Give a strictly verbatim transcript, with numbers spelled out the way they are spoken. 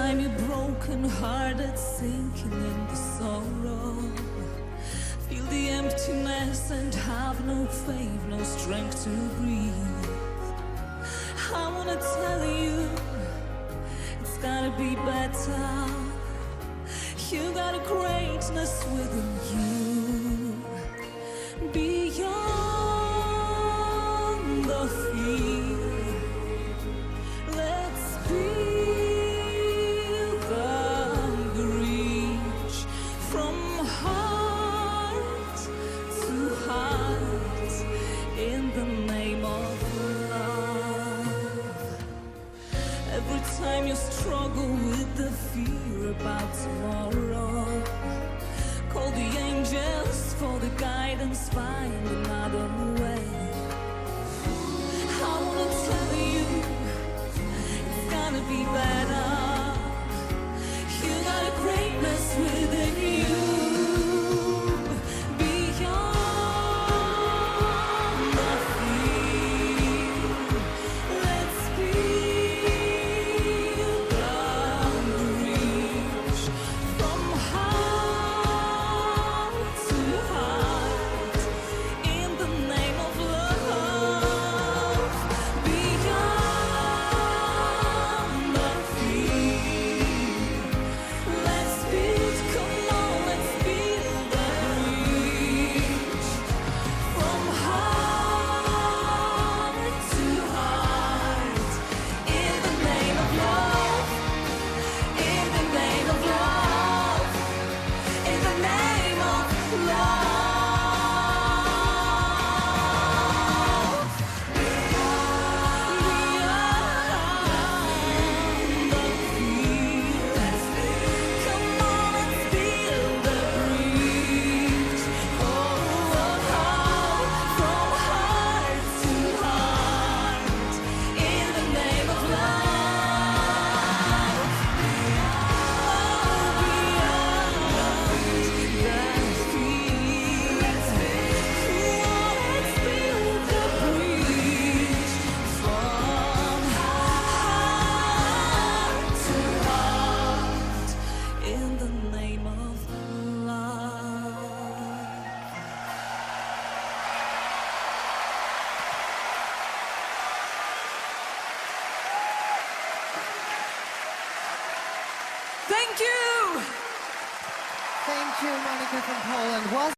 time you're broken hearted, sinking in the sorrow, feel the emptiness and have no faith, no strength to breathe. I wanna tell you, it's gotta be better. You got a greatness within you, beyond the fear. Let's build the bridge from heart to heart in the name of love. Every time you struggle with the fear about tomorrow, call the angels for the guidance, find another way. I wanna tell you, it's gonna be better. You got a greatness within you, beyond the fear. Let's build the bridge from heart to heart in the name of love, beyond the fear. Let's build, come on, let's build the bridge from heart to heart in the name of love, in the name of love, in the name of love. Beyond the fear. Come on, let's build the bridge. Oh, oh, oh, from heart to heart in the name of love. Oh, beyond the fear. Let's build the bridge from heart to heart in the name of love. Thank you! Thank you, Monica from Poland. Was